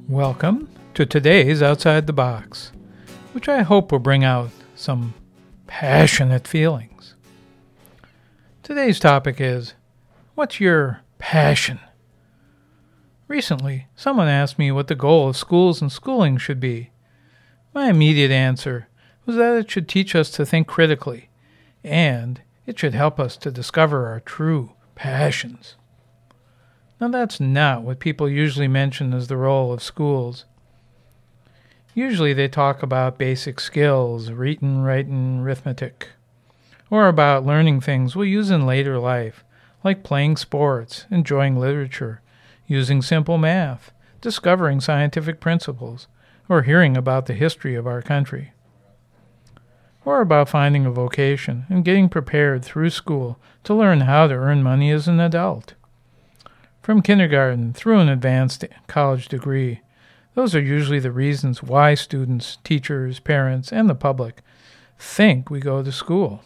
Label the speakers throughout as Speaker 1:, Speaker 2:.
Speaker 1: Welcome to today's Outside the Box, which I hope will bring out some passionate feelings. Today's topic is, what's your passion? Recently, someone asked me what the goal of schools and schooling should be. My immediate answer was that it should teach us to think critically, and it should help us to discover our true passions. Now, that's not what people usually mention as the role of schools. Usually they talk about basic skills, reading, writing, arithmetic, or about learning things we'll use in later life, like playing sports, enjoying literature, using simple math, discovering scientific principles, or hearing about the history of our country. Or about finding a vocation and getting prepared through school to learn how to earn money as an adult. From kindergarten through an advanced college degree, those are usually the reasons why students, teachers, parents, and the public think we go to school.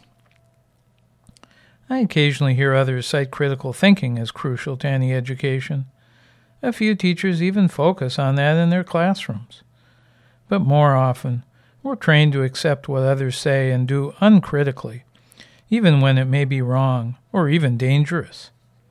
Speaker 1: I occasionally hear others cite critical thinking as crucial to any education. A few teachers even focus on that in their classrooms. But more often, we're trained to accept what others say and do uncritically, even when it may be wrong or even dangerous.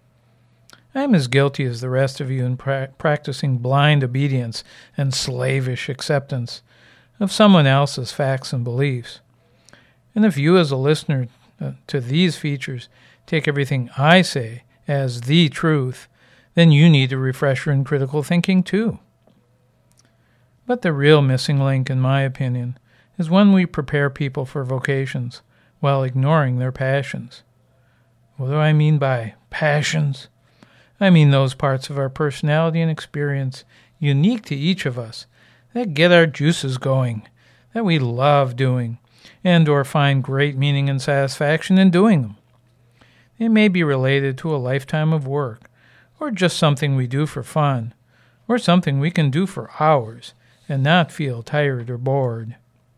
Speaker 1: I am as guilty as the rest of you in practicing blind obedience and slavish acceptance of someone else's facts and beliefs. And if you as a listener to these features take everything I say as the truth, then you need a refresher in critical thinking too. But the real missing link, in my opinion, is when we prepare people for vocations while ignoring their passions. What do I mean by passions? I mean those parts of our personality and experience unique to each of us that get our juices going, that we love doing, and or find great meaning and satisfaction in doing them. They may be related to a lifetime of work, or just something we do for fun, or something we can do for hours and not feel tired or bored.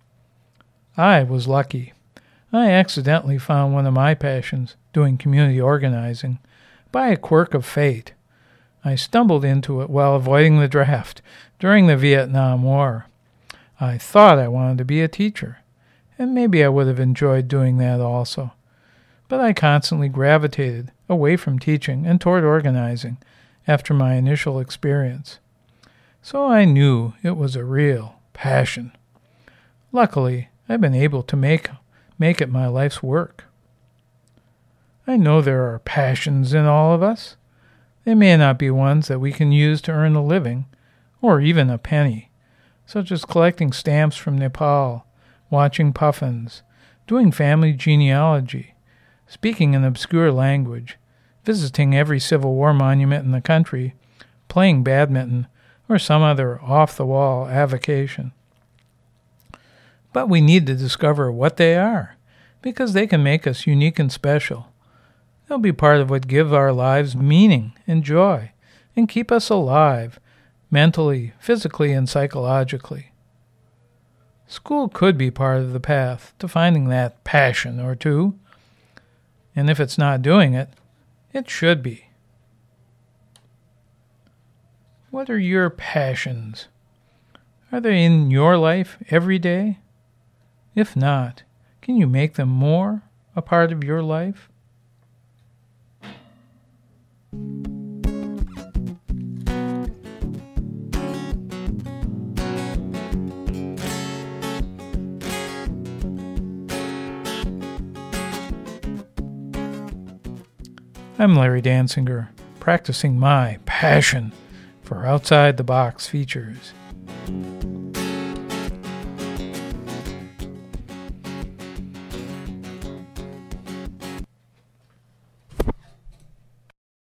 Speaker 1: I was lucky. I accidentally found one of my passions, doing community organizing, by a quirk of fate. I stumbled into it while avoiding the draft during the Vietnam War. I thought I wanted to be a teacher, and maybe I would have enjoyed doing that also. But I constantly gravitated away from teaching and toward organizing after my initial experience. So I knew it was a real passion. Luckily, I've been able to make it my life's work. I know there are passions in all of us. They may not be ones that we can use to earn a living, or even a penny, such as collecting stamps from Nepal, watching puffins, doing family genealogy, speaking an obscure language, visiting every Civil War monument in the country, playing badminton, or some other off-the-wall avocation. But we need to discover what they are, because they can make us unique and special. They'll be part of what give our lives meaning and joy and keep us alive, mentally, physically, and psychologically. School could be part of the path to finding that passion or two, and if it's not doing it, it should be. What are your passions? Are they in your life every day? If not, can you make them more a part of your life? I'm Larry Dansinger, practicing my passion for Outside the Box features.